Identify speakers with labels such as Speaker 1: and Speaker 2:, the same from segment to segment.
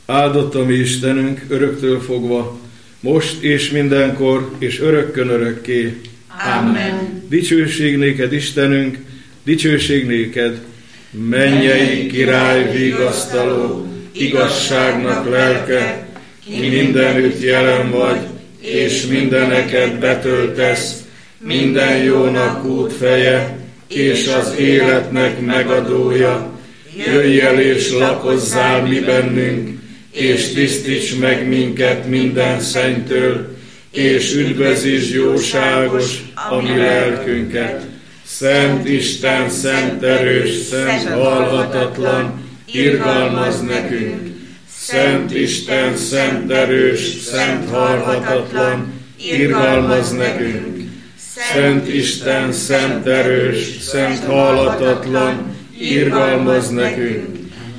Speaker 1: Áldott a mi Istenünk öröktől fogva, most és mindenkor, és örökkön örökké.
Speaker 2: Amen.
Speaker 1: Dicsőség néked, Istenünk, dicsőség néked, mennyei király vigasztaló, igazságnak lelke, ki mindenütt jelen vagy, és mindeneket betöltesz, minden jónak útfeje, és az életnek megadója. Jöjj el és lakozzál mi bennünk, és tisztíts meg minket minden szennytől, és üdvözítsd jóságos a mi lelkünket. Szent Isten, szent erős, szent halhatatlan, irgalmazz nekünk. Szent Isten, szent erős, szent halhatatlan, irgalmazz nekünk. Szent Isten, szent erős, szent halhatatlan, irgalmazz nekünk.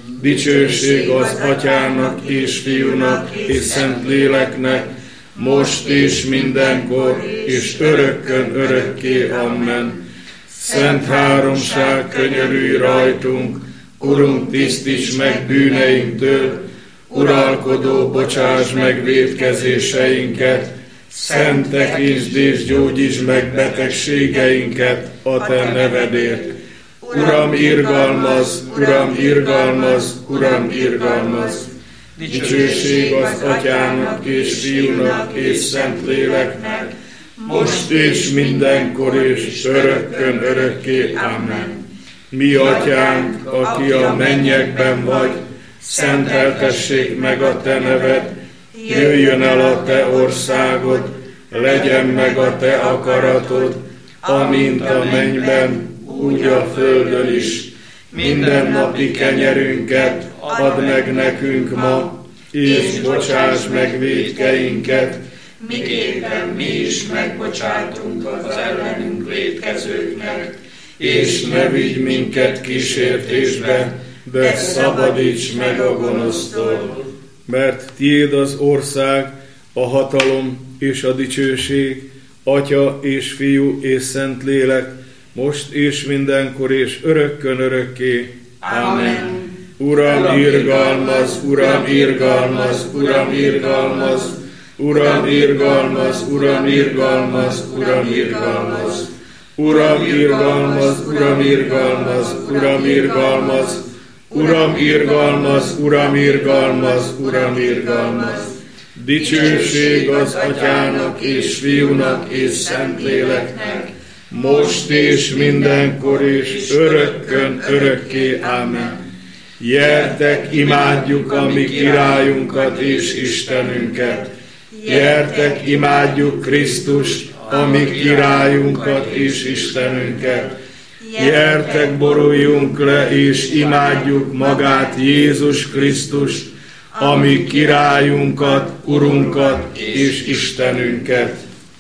Speaker 1: Dicsőség az Atyának és Fiúnak és Szent Léleknek, most és mindenkor, és örökkön örökké. Amen. Szent Háromság, könyörülj rajtunk, Urunk, tisztíts meg bűneinktől, Uralkodó, bocsáss meg vétkezéseinket, Szent, tekintsd és gyógyítsd meg betegségeinket a Te nevedért. Uram, irgalmazz, Uram, irgalmazz, Uram, irgalmazz. Dicsőség az Atyának és Fiúnak és Szent Léleknek, most és mindenkor és örökkön örökké. Amen. Mi Atyánk, aki a mennyekben vagy, szenteltessék meg a Te neved, jöjjön el a Te országod, legyen meg a Te akaratod, amint a mennyben, úgy a földön is. Mindennapi kenyerünket add meg nekünk ma, és bocsáss meg vétkeinket,
Speaker 2: miképpen mi is megbocsátunk az ellenünk vétkezőknek,
Speaker 1: és ne vigy minket kísértésbe, de szabadíts meg a gonosztól. Mert tiéd az ország, a hatalom és a dicsőség, Atya és Fiú és Szent Lélek, most és mindenkor és örökkön örökké.
Speaker 2: Amen.
Speaker 1: Uram, irgalmazz, Uram, irgalmazz, Uram, irgalmazz, Uram, irgalmazz, Uram, irgalmazz, Uram, irgalmazz. Uram, irgalmazz, Uram, irgalmazz, Uram, irgalmazz, Uram, irgalmazz, Uram, irgalmazz, Uram, irgalmazz. Dicsőség az Atyának és Fiúnak és Szent Léleknek, most és mindenkor és örökkön örökké. Amen. Gyertek, imádjuk a mi királyunkat és Istenünket. Gyertek, imádjuk Krisztust, a mi királyunkat és Istenünket. Gyertek, boruljunk le és imádjuk magát Jézus Krisztust, a mi királyunkat, Urunkat és Istenünket.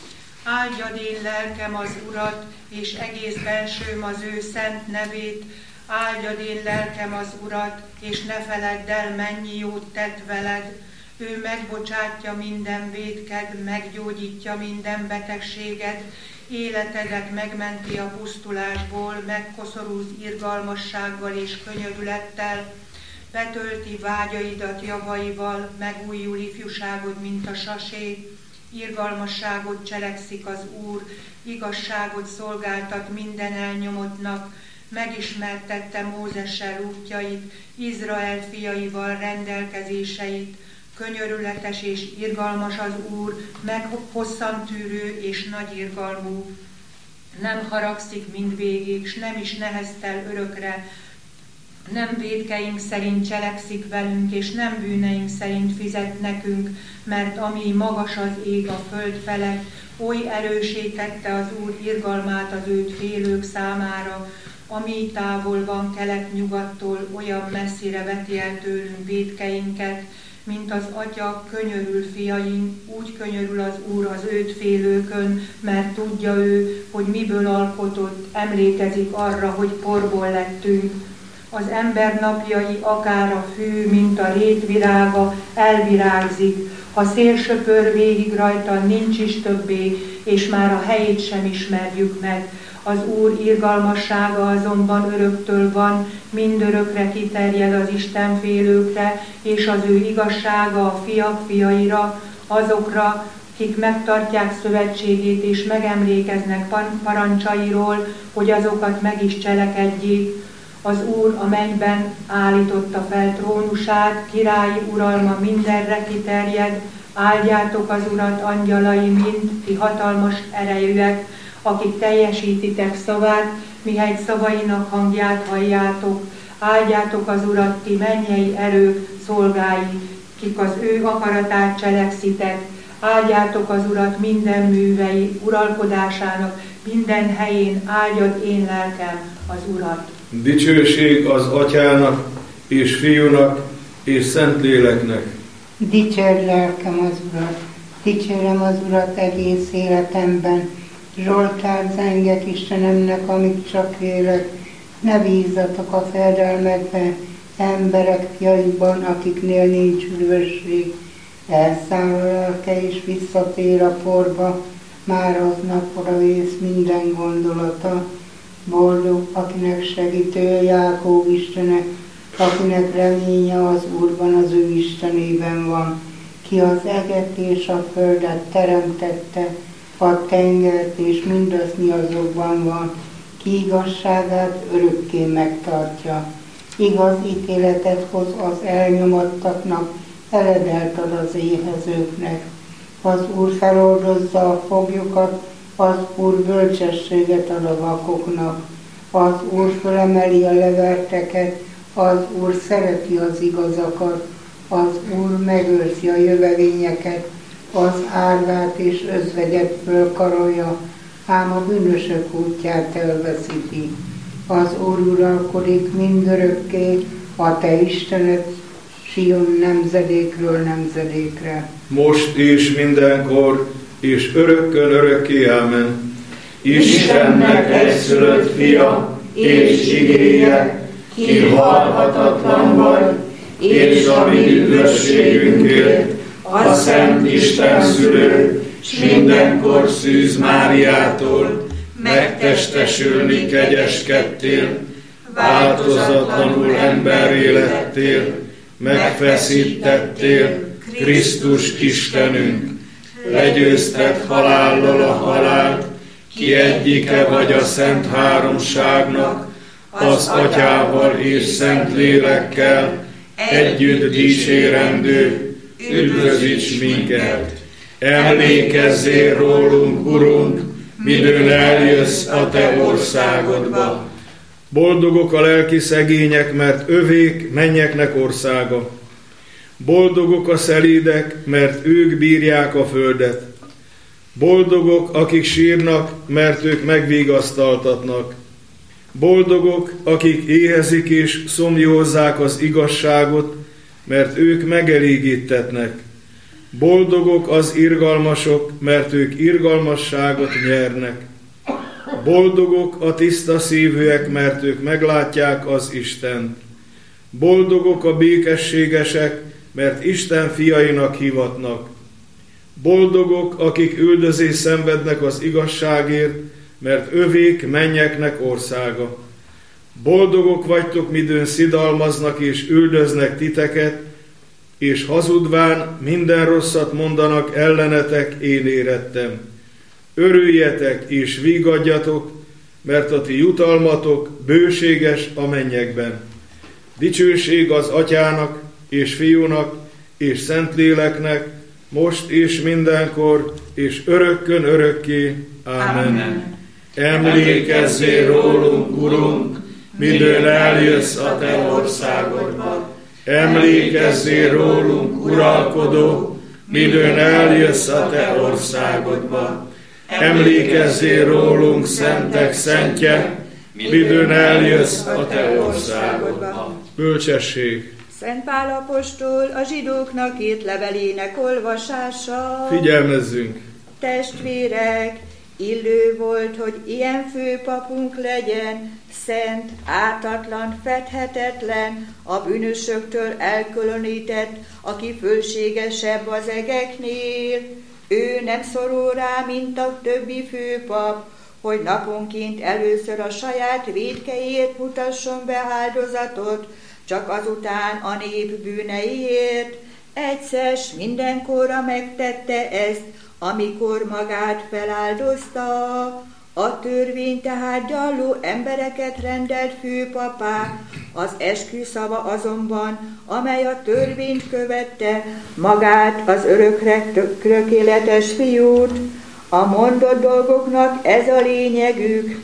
Speaker 3: Áldjad én lelkem az Urat, és egész bensőm az ő szent nevét. Áldjad én lelkem az Urat, és ne feledd el, mennyi jót tett veled. Ő megbocsátja minden vétked, meggyógyítja minden betegséged, életedet megmenti a pusztulásból, megkoszorúz irgalmassággal és könyörülettel, betölti vágyaidat javaival, megújul ifjúságod, mint a sasé, irgalmasságot cselekszik az Úr, igazságot szolgáltat minden elnyomottnak, megismertette Mózessel útjait, Izrael fiaival rendelkezéseit, könyörületes és irgalmas az Úr, meg hosszantűrő és nagy irgalmú. Nem haragszik mindvégig, s nem is neheztel örökre, nem vétkeink szerint cselekszik velünk, és nem bűneink szerint fizet nekünk, mert ami magas az ég a föld felett, oly erőssé tette az Úr irgalmát az őt félők számára, ami távol van kelet-nyugattól, olyan messzire veti el tőlünk vétkeinket, mint az Atya könyörül fiain, úgy könyörül az Úr az őt félőkön, mert tudja ő, hogy miből alkotott, emlékezik arra, hogy porból lettünk. Az ember napjai akár a fű, mint a rétvirága, elvirágzik, A szél söpör végig rajta, nincs is többé, és már a helyét sem ismerjük meg. Az Úr irgalmassága azonban öröktől van, mindörökre kiterjed az Istenfélőkre, és az ő igazsága a fiak fiaira, azokra, kik megtartják szövetségét és megemlékeznek parancsairól, hogy azokat meg is cselekedjék. Az Úr a mennyben állította fel trónusát, királyi uralma mindenre kiterjed, áldjátok az Urat, angyalai mind, ti hatalmas erejűek, akik teljesítitek szavát, mihegy szavainak hangját halljátok. Áldjátok az Urat, ti mennyei erők, szolgái, kik az ő akaratát cselekszitek. Áldjátok az Urat minden művei, uralkodásának minden helyén, áldjad én lelkem az Urat.
Speaker 1: Dicsőség az Atyának, és Fiúnak, és Szentléleknek.
Speaker 4: Dicsérd lelkem az Urat, dicsérem az Urat egész életemben. Zsoltárt zengek Istenemnek, amíg csak élek. Ne bízzatok a fejedelmekbe, emberek fiaiban, akiknél nincs üdvösség. Elszáll a lelke és visszatér a porba, már aznapra vész minden gondolata. Boldog, akinek segítő Jákób Istene, akinek reménye az Úrban, az ő Istenében van, ki az eget és a földet teremtette, a tengert és mindaz, mi azokban van, ki igazságát örökké megtartja. Igaz ítéletet hoz az elnyomottaknak, eledelt ad az éhezőknek. Az Úr feloldozza a foglyokat, az Úr bölcsességet ad a vakoknak. Az Úr felemeli a leverteket, az Úr szereti az igazakat, az Úr megőrzi a jövevényeket, az árvát és özvegyet fölkarolja, ám a bűnösök útját elveszíti. Az Úr uralkodik mindörökké, a te Istened, Sion nemzedékről nemzedékre.
Speaker 1: Most és mindenkor, és örökkön örökké, ámen.
Speaker 2: Istennek egyszülött fia, és igéje, ki halhatatlan vagy, és a mi üdvösségünkért, a Szent Isten szülő, s mindenkor Szűz Máriától megtestesülni kegyeskedtél, változatlanul emberré lettél, megfeszítettél, Krisztus Istenünk, legyőzted halállal a halált, ki egyike vagy a Szent Háromságnak, az Atyával és Szentlélekkel, együtt dicsérendő, üdvözíts minket! Emlékezzél rólunk, Urunk, midőn eljössz a te országodba.
Speaker 1: Boldogok a lelki szegények, mert övék mennyeknek országa. Boldogok a szelídek, mert ők bírják a földet. Boldogok, akik sírnak, mert ők megvigasztaltatnak. Boldogok, akik éhezik és szomjózzák az igazságot, mert ők megelégítetnek. Boldogok az irgalmasok, mert ők irgalmasságot nyernek. Boldogok a tiszta szívűek, mert ők meglátják az Istent. Boldogok a békességesek, mert Isten fiainak hivatnak. Boldogok, akik üldözést szenvednek az igazságért, mert övék mennyeknek országa. Boldogok vagytok, midőn szidalmaznak és üldöznek titeket, és hazudván minden rosszat mondanak ellenetek, én érettem. Örüljetek és vígadjatok, mert a ti jutalmatok bőséges a mennyekben. Dicsőség az Atyának, és Fiúnak, és Szentléleknek, most és mindenkor, és örökkön örökké. Amen.
Speaker 2: Emlékezzél rólunk, Urunk, midőn eljössz a te országodba. Emlékezzél rólunk, uralkodó, midőn eljössz a te országodba. Emlékezzél rólunk, szentek szentje, midőn eljössz a te országodba.
Speaker 1: Bölcsesség.
Speaker 5: Szent Pál apostol a zsidóknak írt levelének olvasása.
Speaker 1: Figyelmezzünk!
Speaker 5: Testvérek, illő volt, hogy ilyen főpapunk legyen, szent, ártatlan, fedhetetlen, a bűnösöktől elkülönített, aki fölségesebb az egeknél. Ő nem szorul rá, mint a többi főpap, hogy naponként először a saját vétkeért mutasson be áldozatot, csak azután a nép bűneiért. Egyszer s mindenkorra megtette ezt, amikor magát feláldozta. A törvény tehát gyalló embereket rendelt főpapá, az esküszava azonban, amely a törvényt követte, magát az örökre tökéletes fiút. A mondott dolgoknak ez a lényegük.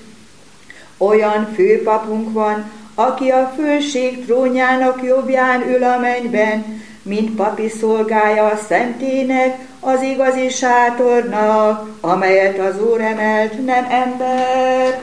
Speaker 5: Olyan főpapunk van, aki a fölség trónjának jobbján ül a mennyben, mint papi szolgája a szentének, az igazi sátornak, amelyet az Úr emelt, nem ember.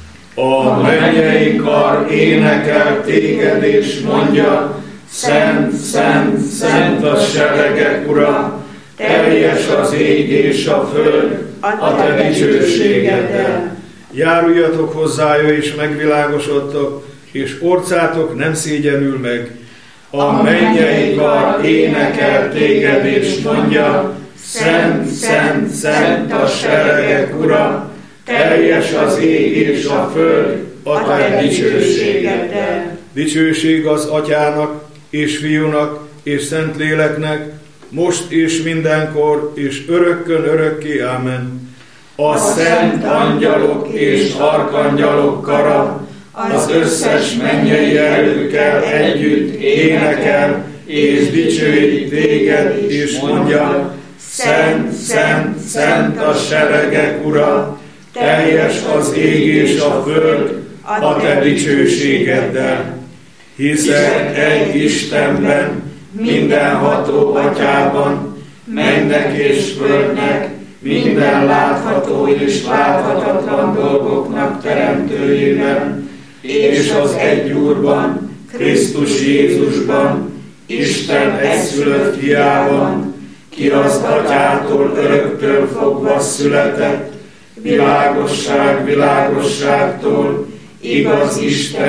Speaker 2: A mennyei kar énekel téged és mondja, szent, szent, szent a seregek ura, teljes az ég és a föld a te dicsőségeddel.
Speaker 1: Járuljatok hozzája és megvilágosodtok, és orcátok nem szégyenül meg.
Speaker 2: A mennyei kar énekel téged és mondja, szent, szent, szent a seregek ura, teljes az ég és a föld a te dicsőségeddel.
Speaker 1: Dicsőség az Atyának, és Fiúnak, és Szentléleknek, most és mindenkor, és örökkön örökké. Ámen.
Speaker 2: A szent angyalok és arkangyalok kara az összes mennyei erőkkel együtt énekel, és dicsőít téged, és mondja, szent, szent, szent a seregek ura, teljes az ég és a föld a te dicsőségeddel. Hiszek egy Istenben, mindenható Atyában, mennek és földnek, minden látható és láthatatlan dolgoknak teremtőjében, és az egy Úrban, Krisztus Jézusban, Isten egyszülött fiában, ki az Atyától öröktől fogva született, világosság világosságtól, igaz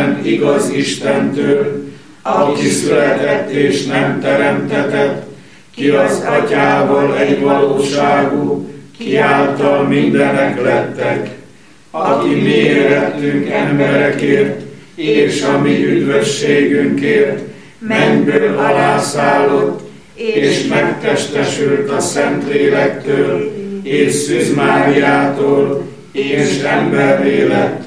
Speaker 2: Istentől, aki született és nem teremtetett, ki az Atyával egy valóságú, ki által mindenek lettek, aki mi érettünk emberekért, és a mi üdvösségünkért mennyből alászállott, és megtestesült a Szentlélektől, és Szűz Máriától, és emberré lett,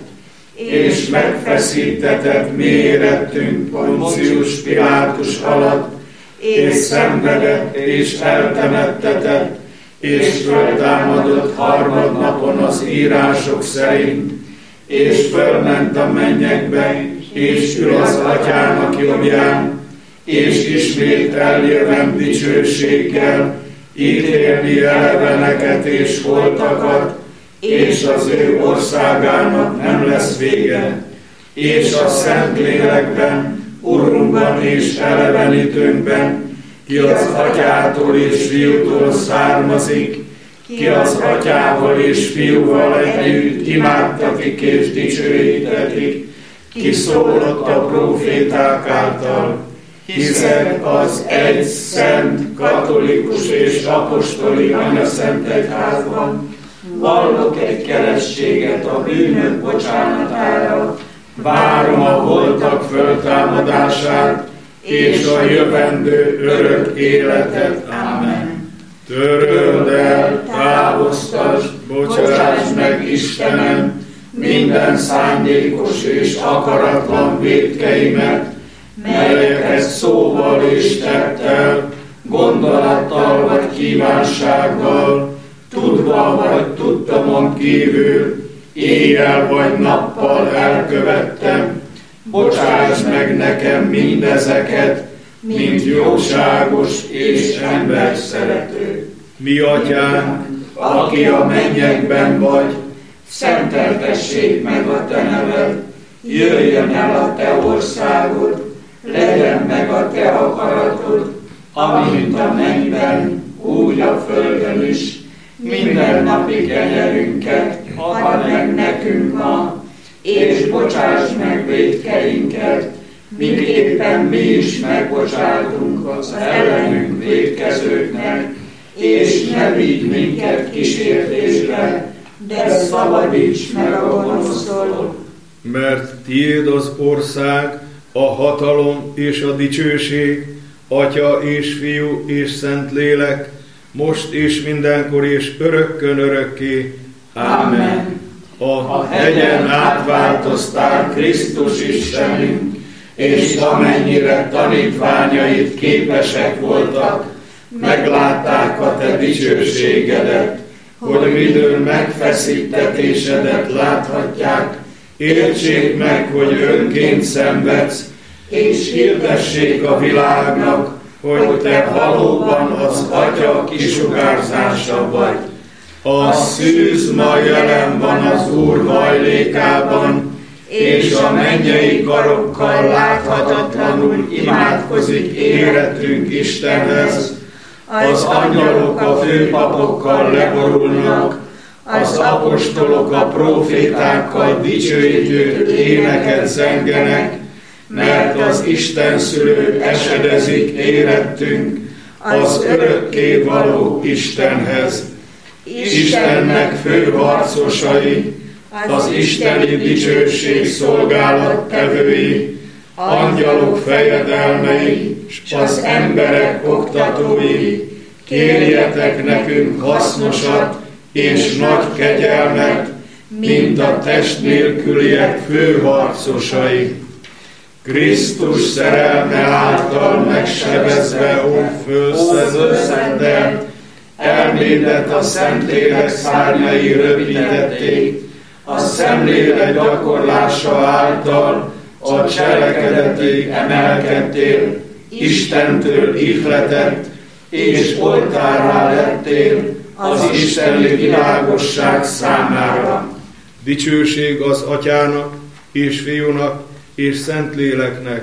Speaker 2: és megfeszítetett mi érettünk Poncius Pilátus alatt, és szenvedett, és eltemettetett, és föltámadott harmadnapon az írások szerint, és fölment a mennyekbe, és ül az Atyának jobbján, és ismét eljövem dicsőséggel, ítélni eleveneket és holtakat, és az ő országának nem lesz vége, és a Szentlélekben, Urunkban és elevenítőnkben, ki az Atyától és Fiútól származik, ki az Atyával és Fiúval együtt imádtatik és dicsőítetik, ki szólott a próféták által. Hiszek az egy szent, katolikus és apostoli anyaszent egyházban, vallok egy keresztséget a bűnök bocsánatára, várom a holtak föltámadását, és a jövendő örök életet. Ámen. Töröld el, távoztasd, bocsáss meg, Istenem, minden szándékos és akaratlan vétkeimet, melyeket szóval és tettel, gondolattal vagy kívánsággal, tudva vagy tudtamon kívül, éjjel vagy nappal elkövettem. Bocsáss meg nekem mindezeket, mint jóságos és emberszerető.
Speaker 1: Mi Atyánk,
Speaker 2: aki a mennyekben vagy, szenteltessék meg a te neved, jöjjön el a te országod, legyen meg a te akaratod, amint a mennyben, úgy a földön is. Mindennapi kenyerünket add meg nekünk ma, és bocsáss meg vétkeinket, miképpen mi is megbocsátunk az ellenünk vétkezőknek, és ne vigy minket kísértésbe, de szabadíts meg a gonosztól.
Speaker 1: Mert tiéd az ország, a hatalom és a dicsőség, Atya és Fiú és Szentlélek, most és mindenkor és örökkön örökké. Ámen. A hegyen átváltoztál Krisztus Istenünk, és amennyire tanítványaid képesek voltak, meglátták a te dicsőségedet, hogy midőn megfeszítetésedet láthatják, értsék meg, hogy önként szenvedsz, és hirdessék a világnak, hogy te valóban az Atya kisugárzása vagy. A szűz ma jelen van az Úr hajlékában, és a mennyei karokkal láthatatlanul imádkozik érettünk Istenhez. Az angyalok a főpapokkal leborulnak, az apostolok a prófétákkal dicsőítő éneket zengenek, mert az Isten szülő esedezik érettünk az örökké való Istenhez. Istennek főharcosai, az isteni dicsőség szolgálattevői, angyalok fejedelmei, s az emberek oktatói, kérjetek nekünk hasznosat és nagy kegyelmet, mint a test nélküliek főharcosai. Krisztus szerelme által megsebezve fölszentel, elmédet a Szentlélek szárnyai rövidítették, a szemlélet gyakorlása által a cselekedetig emelkedtél, Istentől ihletett, és oltárrá lettél az isteni világosság számára. Dicsőség az Atyának, és Fiúnak, és Szentléleknek.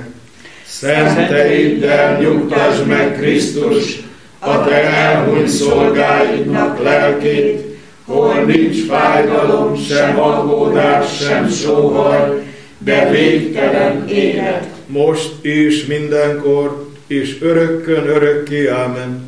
Speaker 1: Szenteiddel nyugtasd meg Krisztus, a te elhunyt szolgáidnak lelkét, hol nincs fájdalom, sem aggódás, sem sóhaj, de végtelen élet. Most és mindenkor, és örökkön örökké. Ámen.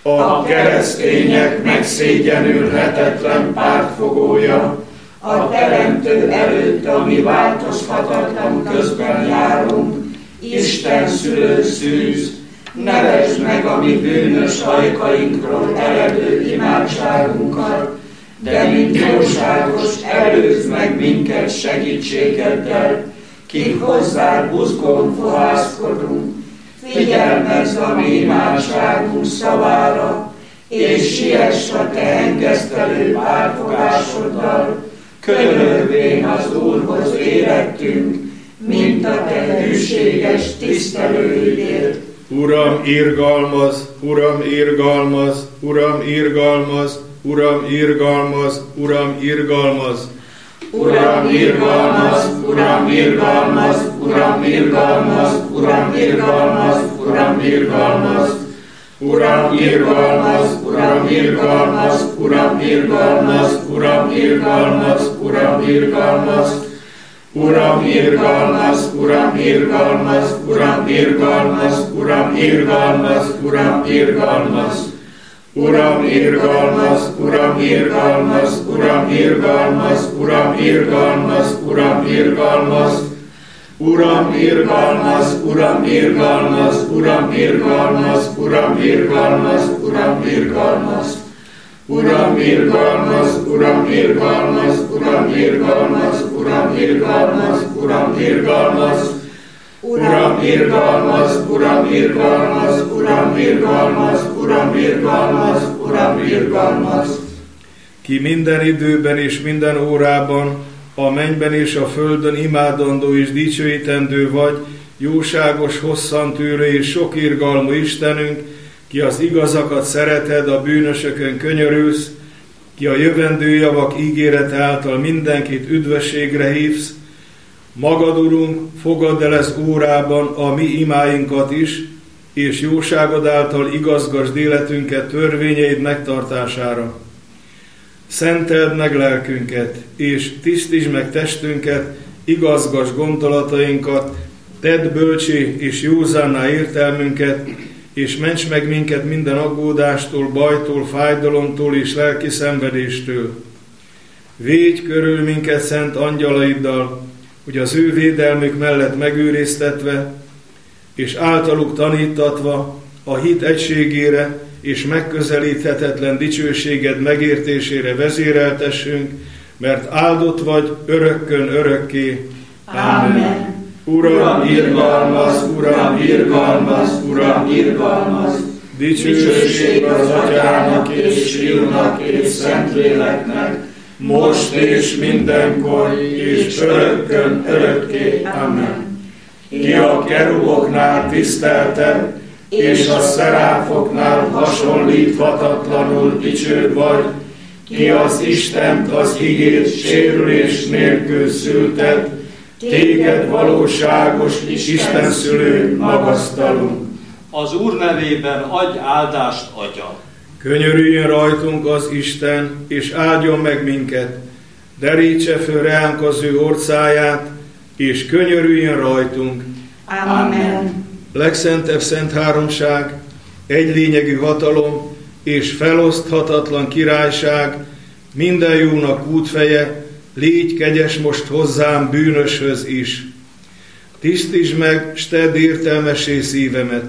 Speaker 2: A keresztények megszégyenülhetetlen pártfogója, a Teremtő előtt, ami változhatatlan közben járunk, Isten szülő szűz, nevesd meg a mi bűnös ajkainkról eredő imádságunkat, de mint jóságos előzd meg minket segítségeddel, kik hozzád buzgón fohászkodunk, figyelmezz a mi imádságunk szavára, és siess a te engesztelő pártfogásoddal, könyörvén az Úrhoz érettünk, mint a te hűséges tisztelőidért.
Speaker 1: Uram, irgalmaz, Uram, irgalmaz, Uram, irgalmaz, Uram, irgalmaz, Uram, irgalmaz.
Speaker 2: Uram, irgalmaz, Uram, irgalmaz, Uram, irgalmaz, Uram, irgalmaz, Uram, irgalmaz. Uram, irgalmaz, Uram, irgalmaz, Uram, irgalmaz, Uram, irgalmaz, Uram, irgalmaz. Uram, irgalmaz, Uram, irgalmaz, Uram, irgalmaz, Uram, irgalmaz, Uram, irgalmaz. Uram, irgalmaz, Uram, irgalmaz, Uram, irgalmaz, Uram, irgalmaz, Uram, irgalmaz. Uram, irgalmaz, Uram, irgalmaz, Uram, irgalmaz, Uram, irgalmaz, Uram, irgalmaz. Uram, irgalmaz, Uram, irgalmaz, Uram, irgalmaz, Uram, irgalmaz, Uram, irgalmaz. Uram, irgalmaz, Uram, irgalmaz, Uram, irgalmaz, Uram, irgalmaz, Uram, irgalmaz.
Speaker 1: Ki minden időben és minden órában, a mennyben és a földön imádandó és dicsőítendő vagy, jóságos, hosszantűrő és sok irgalmú Istenünk, ki az igazakat szereted, a bűnösökön könyörülsz, ki a jövendő javak ígérete által mindenkit üdvösségre hívsz, magad, Urunk, fogadd el ez órában a mi imáinkat is, és jóságod által igazgasd életünket törvényeid megtartására. Szenteld meg lelkünket, és tisztítsd meg testünket, igazgass gondolatainkat, tedd bölcsé és józánná értelmünket, és ments meg minket minden aggódástól, bajtól, fájdalomtól és lelki szenvedéstől. Védj körül minket szent angyalaiddal, hogy az ő védelmük mellett megőriztetve, és általuk tanítatva a hit egységére és megközelíthetetlen dicsőséged megértésére vezéreltessünk, mert áldott vagy örökkön örökké.
Speaker 2: Amen.
Speaker 1: Uram, irgalmaz, Uram, irgalmaz, Uram, irgalmaz. Dicsőség az Atyának és Fiúnak és Szentléleknek, most és mindenkor és örökkön örökké. Amen. Ki a keruboknál tiszteltebb, és a szeráfoknál hasonlíthatatlanul dicsőbb vagy, ki az Istent az igét sérülés nélkül szülted, téged valóságos Isten szülő magasztalunk.
Speaker 6: Az Úr nevében adj áldást, Atya!
Speaker 1: Könyörüljön rajtunk az Isten, és áldjon meg minket, derítse föl ránk az ő orcáját, és könyörüljön rajtunk.
Speaker 2: Amen.
Speaker 1: Legszentebb szent háromság, egylényegű hatalom és feloszthatatlan királyság, minden jónak útfeje, légy kegyes most hozzám bűnöshöz is. Tisztítsd meg, s tedd értelmessé szívemet,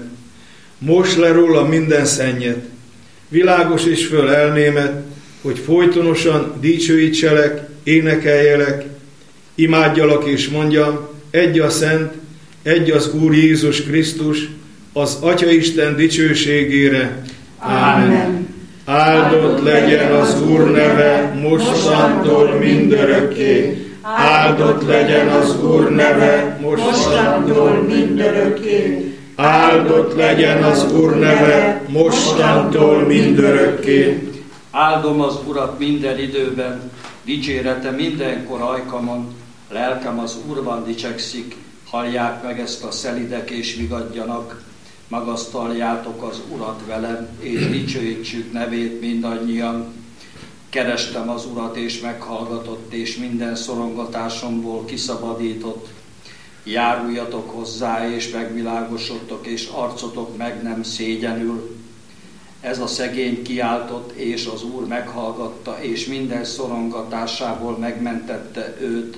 Speaker 1: mosd le róla minden szennyet, világosíts föl elmémet, hogy folytonosan dicsőítselek, énekeljelek, imádjalak és mondjam, egy a Szent, egy az Úr Jézus Krisztus, az Atyaisten dicsőségére.
Speaker 2: Amen.
Speaker 1: Áldott legyen az Úr neve mostantól mindörökké. Áldott legyen az Úr neve mostantól mindörökké. Áldott legyen az Úr neve mostantól mindörökké.
Speaker 6: Áldom az Urat minden időben, dicsérete mindenkor ajkamon, lelkem az Úrban dicsekszik, hallják meg ezt a szelidek és vigadjanak, magasztaljátok az Urat velem, és dicsőítsük nevét mindannyian. Kerestem az Urat, és meghallgatott, és minden szorongatásomból kiszabadított. Járuljatok hozzá, és megvilágosodtok, és arcotok meg nem szégyenül. Ez a szegény kiáltott, és az Úr meghallgatta, és minden szorongatásából megmentette őt.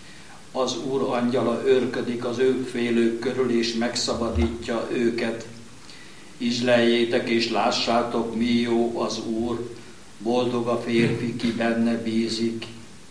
Speaker 6: Az Úr angyala őrködik az ők félők körül, és megszabadítja őket. Ízleljétek és lássátok, mi jó az Úr, boldog a férfi, ki benne bízik.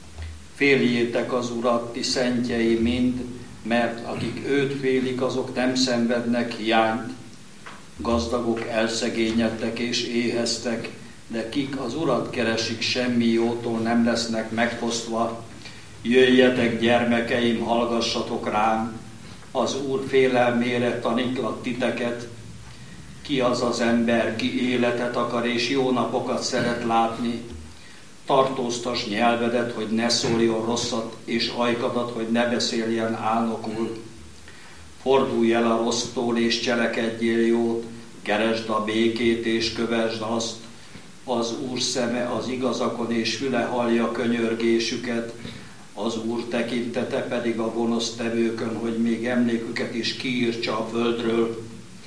Speaker 6: Féljétek az Urat, ti szentjei mind, mert akik őt félik, azok nem szenvednek hiányt. Gazdagok elszegényedtek és éheztek, de kik az Urat keresik, semmi jótól nem lesznek megfosztva. Jöjjetek, gyermekeim, hallgassatok rám, az Úr félelmére tanítlak titeket. Ki az az ember, ki életet akar és jó napokat szeret látni? Tartóztass nyelvedet, hogy ne szóljon rosszat, és ajkadat, hogy ne beszéljen álnokul. Fordulj el a rossztól és cselekedjél jót, keresd a békét és kövesd azt. Az Úr szeme az igazakon és füle hallja könyörgésüket, az Úr tekintete pedig a gonosztevőkön, hogy még emléküket is kiírtsa a földről.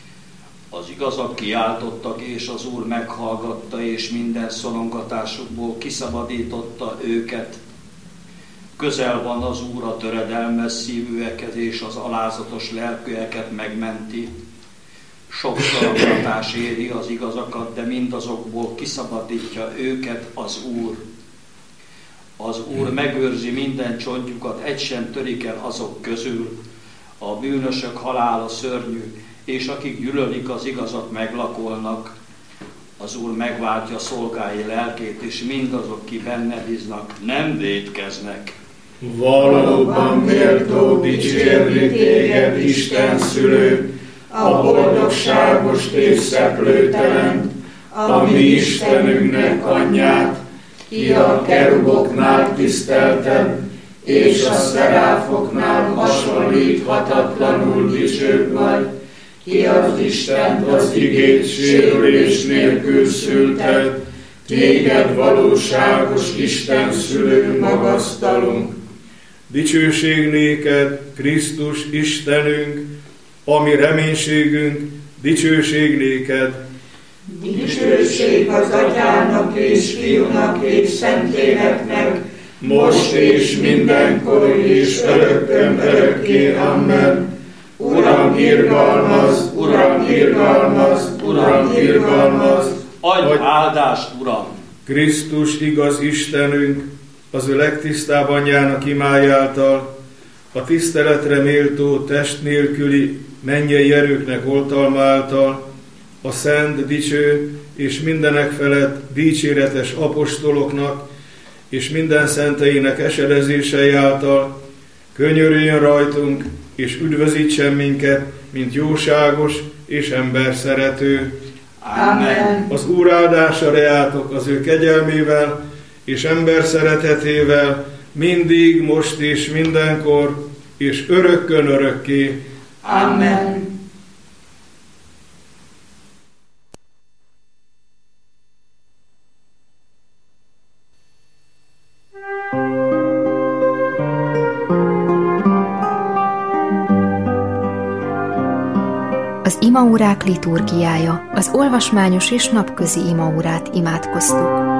Speaker 6: Az igazak kiáltottak, és az Úr meghallgatta, és minden szorongatásukból kiszabadította őket. Közel van az Úr a töredelmes szívűeket, és az alázatos lelkűeket megmenti. Sok szorongatás éri az igazakat, de mindazokból kiszabadítja őket az Úr. Az Úr megőrzi minden csontjukat, egy sem törik el azok közül. A bűnösök halála szörnyű, és akik gyűlölik az igazat, meglakolnak. Az Úr megváltja szolgái lelkét, és mindazok, ki benne bíznak, nem vétkeznek.
Speaker 1: Valóban méltó dicsérni téged, Isten szülő, a boldogságos és szeplőtelent, a mi Istenünknek anyját, ki a keruboknál tiszteltebb, és a szeráfoknál hasonlíthatatlanul dicsőbb vagy, ki az Istent az igét sérülés nélkül szülted, téged valóságos Isten szülő magasztalunk. Dicsőség néked, Krisztus Istenünk, ami reménységünk, dicsőség néked.
Speaker 2: Dicsőség az Atyának és Fiúnak és Szentléleknek, most és mindenkor és örökkön örökké. Amen. Uram, irgalmaz, Uram, irgalmaz, Uram, irgalmaz.
Speaker 6: Adj áldást, Uram!
Speaker 1: Krisztus igaz Istenünk, az ő legtisztább anyjának imájáltal, a tiszteletre méltó test nélküli mennyei erőknek oltalma által, a szent, dicső és mindenek felett dicséretes apostoloknak és minden szenteinek esedezései által könyörüljön rajtunk, és üdvözítsen minket, mint jóságos és emberszerető.
Speaker 2: Amen.
Speaker 1: Az Úr áldása reátok az ő kegyelmével és ember szeretetével, mindig, most és mindenkor, és örökkön örökké.
Speaker 2: Amen.
Speaker 7: Az imaórák liturgiája, az olvasmányos és napközi imaórát imádkoztuk.